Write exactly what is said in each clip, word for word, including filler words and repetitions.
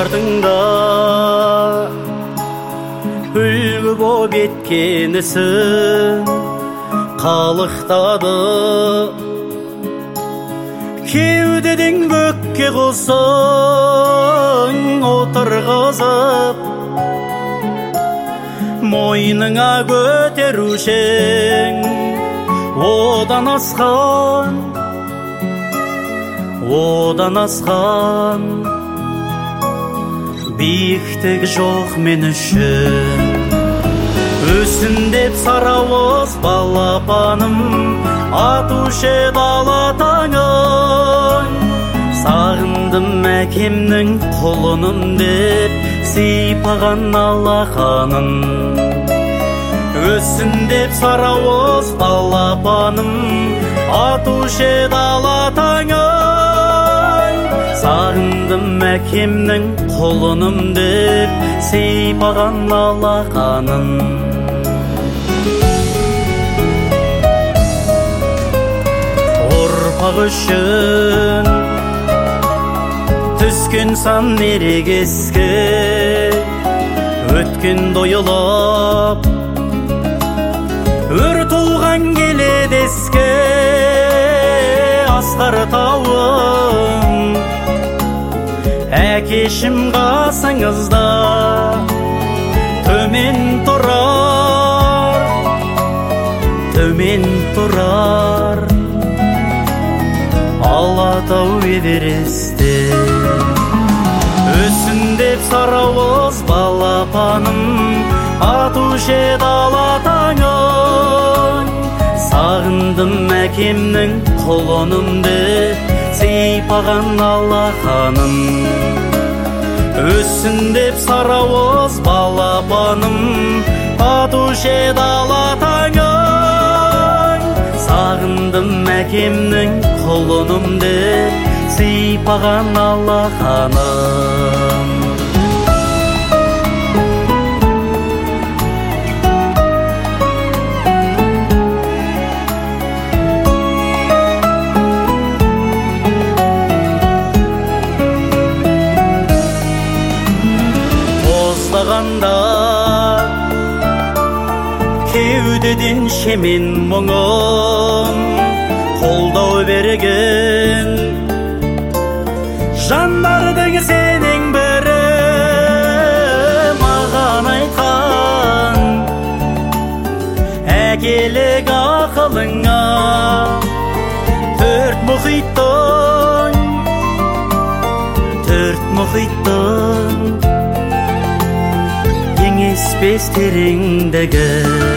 артыңда үлгі боп еткен ісін қалықтады. Кеудеден көкке құсын отырғызып, мойныңа көтерушең одан асқан, одан асқан биіктік жоқ мен үшін. Өсін деп сарауыз балапаным атушы еді алатаңын. Сағындым әкемнің құлыным деп сипаған алақанын. Өсін деп сарауыз балапаным атушы еді алатаңын. Сағындым әкемнің құлыным деп сипаған алақанын. Ұрпақ үшін түскен сан ерегеске, өткен дойылып өр туған келеді еске. Асқар тауым әкешім қасыңызда төмен тұрар, төмен тұрар Алатау Эвересте. Өсін деп сарауыз балапаным атушы еді алатаңын. Сағындым әкемнің құлыным деп сипаған алақанын. Өсін деп сарауыз балапаным атушы еді алатаңын. Сағындым әкемнің құлыным деп сипаған алақанын. Қоздағанда кеудеден шемен мұңым, қолдау берген жандардың сенің бірі маған айтқан. Әкелік ақылыңа төрт мұхиттың, төрт мұхиттың еңеспес тереңдігі.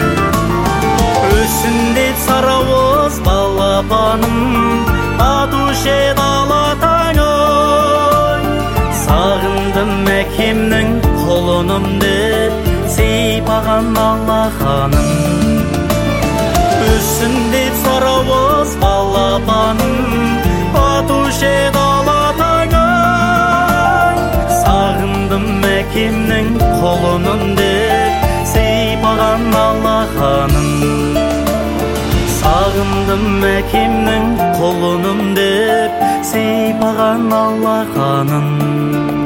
Өсін деп сарауыз балапаным атушы еді алатаңын. Сағындым әкемнің құлыным деп сипаған алақанын. Өсін деп сарауыз балапаным атушы еді алатаңын. Сағындым әкемнің құлыным деп сипаған алақанын. Сағындым әкемнің құлыным деп сипаған алақанын.